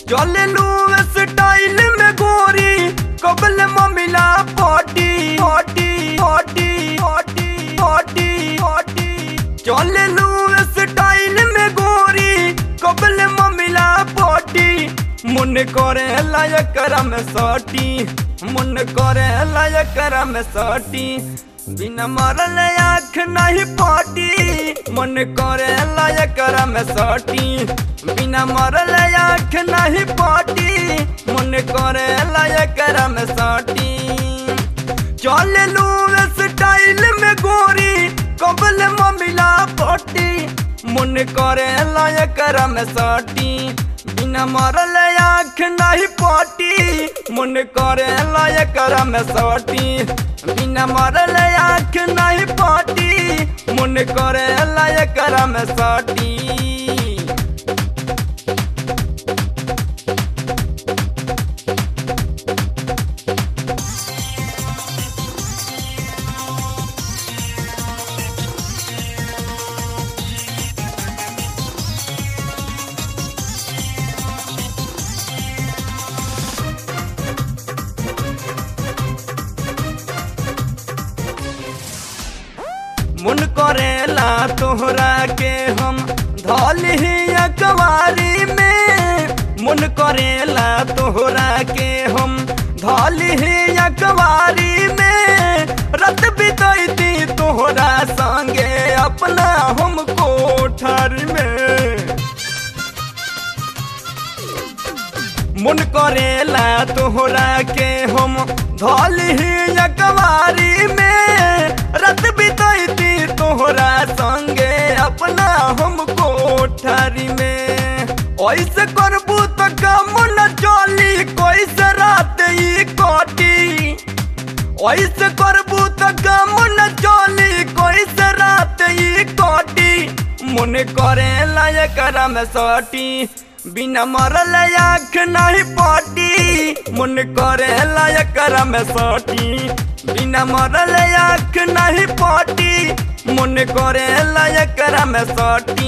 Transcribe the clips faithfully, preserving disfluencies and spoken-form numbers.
चले लू स्टाइल में गोरी कबल ममिला पटी पटी पटी पटी पटी पटी चले लू स्टाइल में गोरी कबल ममिला पटी मन करे लायक में सटी मन करे लायक में सटी बिना मरल आँख नहीं पाटी मन करे लायक में सटी बिना मरल आँख नहीं पाटी मन करे लायक में सटी चले लू स्टाइल में गोरी कबल ममिला पटी मन करे लायक में सटी बिना मरल आँख नहीं पाटी मन करे लायक में सटी बिना मरल आँख नहीं पाटी मन करे लायक में सटी मन करेला तोहरा के हम धल ही अखबारी में मन करेला तोहरा के हम धल ही अखबारी में रत बितैती तोहरा संगे अपना हम कोठर में मन करेला तोहरा के हम धल ही अखबारी में रत बितैती तोहरा संगे अपना हम कोठरी में ऐसे करबू तो कम न चली कैसे रात ई कटी ऐसे करबू तो कम न चली कैसे रात ई कटी मन करे लायक में सटी बिना मरल आँख नहीं पाटी मन करे लायक में सटी बिना मरल आँख नहीं पाटी मन करे लायक में सटी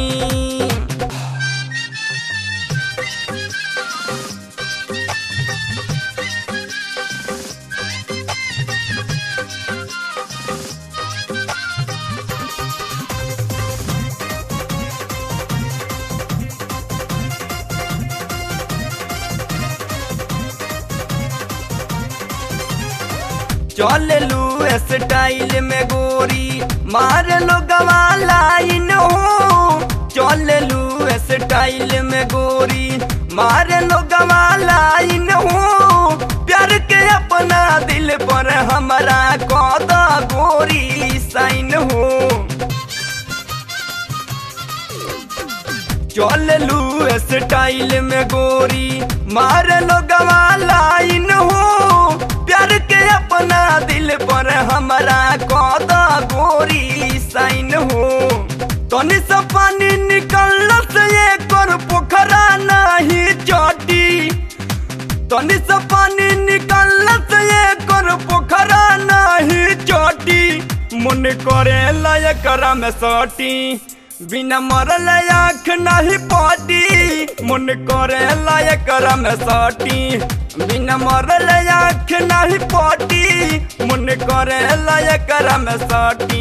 चले लू स्टाइल में गोरी मार लो गवा लाइन हो चले लू स्टाइल में गोरी मार लो गवा लाइन हो प्यार के अपना दिल पर हमारा कौदा गोरी साइन हो चले लू स्टाइल में गोरी मार लो गवा लाइन हो प्यार के अपना दिल पर हमारा कौदा गोरी साइन हो तनी सा पानी निकल से ये कर पोखरा नहीं चटी तनी सा पानी निकल से ये कर पोखरा नहीं चटी मन करे लायक में सटी बिना मरल आँख नहीं पाटी मन करे लायक में सटी बिना मरल आँख नहीं पाटी मन करे लायक में सटी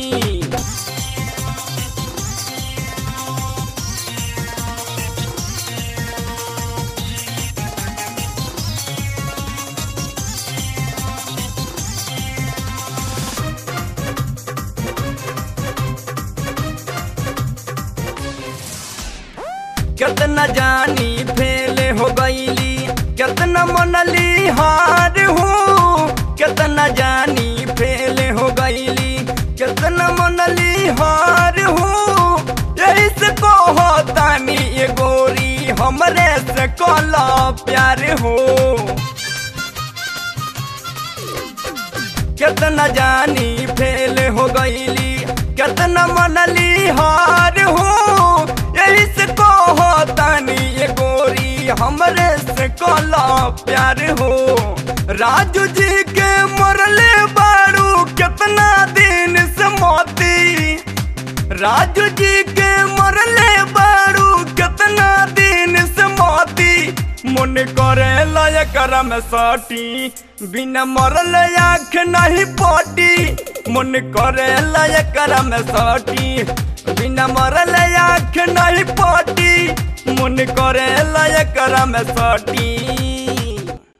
कितना जानी फेल हो गईली कितना मनली हार हो कितना जानी फेल हो गईली कितना मनली हार हो यही से कहो तानी ये गोरी हमरे से कला प्यार हो कितना जानी फेल हो गईली कितना मनली हार हो यही से कहो तानी ये गोरी हमरे से कला प्यार हो राजू जी के मरले बारू कितना दिन से मोती राजू जी के मरले बारू कितना दिन से मोती मन करे लायक में सटी बिना मरल आँख नहीं पटी मन करे लायक में सटी बिना मरल आँख नहीं पटी मन करे लायक में सटी।